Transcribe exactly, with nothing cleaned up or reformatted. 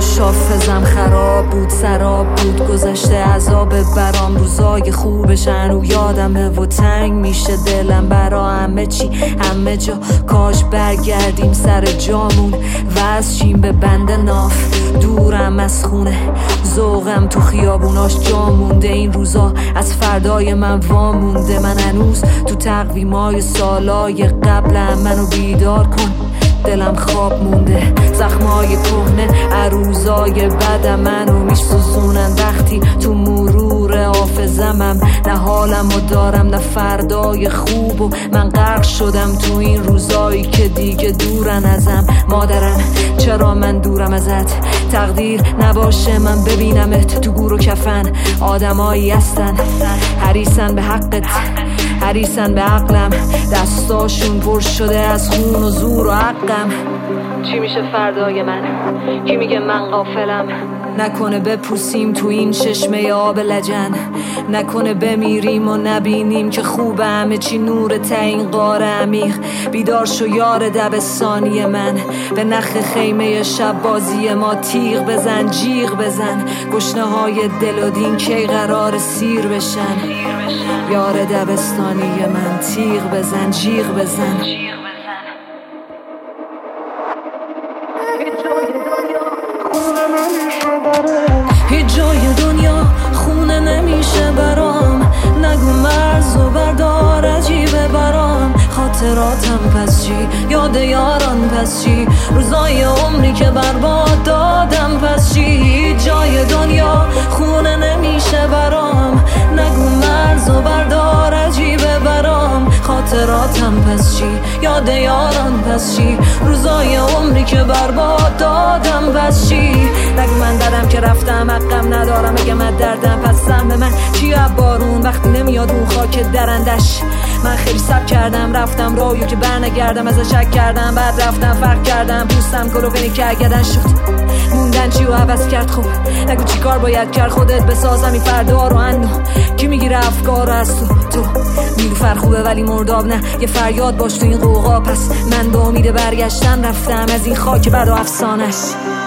کاش حافظم خراب بود، سراب بود گذشته عذاب برام، روزای خوبشن و یادمه و تنگ میشه دلم برا همه چی همه جا. کاش برگردیم سر جامون وزشیم به بند ناف، دورم از خونه ذوقم تو خیابوناش جا مونده. این روزا از فردای من وامونده، من هنوز تو تقویمای سالای قبلم، منو بیدار کن دلم خواب مونده. زخمای کهنه عروضای بدم منو میسوزونن وقتی تو مرور حافظمم. نه حالمو دارم نه فردای خوب و من غرق شدم تو این روزایی که دیگه دورن ازم. مادرم چرا من دورم ازت، تقدیر نباشه من ببینمت تو گور و کفن. آدمایی هستن حریصن به حقت، حریصن به عقلم، دستاشون پر شده از خون و زور و حقم. چی میشه فردای من؟ کی میگه من غافلم؟ نکنه بپوسیم تو این چشمه آب لجن، نکنه بمیریم و نبینیم که خوبه همه چی نور تا این غار عمیق. بیدار شو یار دبستانی من، به نخ خیمه شب بازی ما تیغ بزن جیغ بزن. گشنه های دل و دین کی قرار سیر بشن؟ یار دبستانی من تیغ بزن جیغ بزن. هیچ جای دنیا خونه نمیشه برام، نگو مرز و بردار عجیبه برام. خاطراتم پس چی، یاد یاران پس چی، روزای عمری که برباد دادم پس چی. هیچ جای دنیا خونه نمیشه برام، نگو مرز و بردار عجیبه برام. خاطراتم پس چی، یاد یاران پس چی، روزای عمری که برباد دادم پس چی. نگو من دردم که رفتم حقم ندارم، اگه من دردم پس سم به من چی از بارون وقتی نمیاد اون خاک درندش. من خیلی سب کردم رفتم راهیو که برنگردم، ازش شک کردم بعد رفتم فرق کردم، پوستم کلوفینی کرگدن شد موندن چی و عوض کرد. خب نگو چی کار باید کرد، خودت بسازم این فردا رو اندو. کی میگیره افکار از تو؟ تو نیلوفر خوبه ولی مرداب نه، یه فریاد باش تو این قوقا. پس من با امید برگشتن رفتم از این خاک بد و افسانش.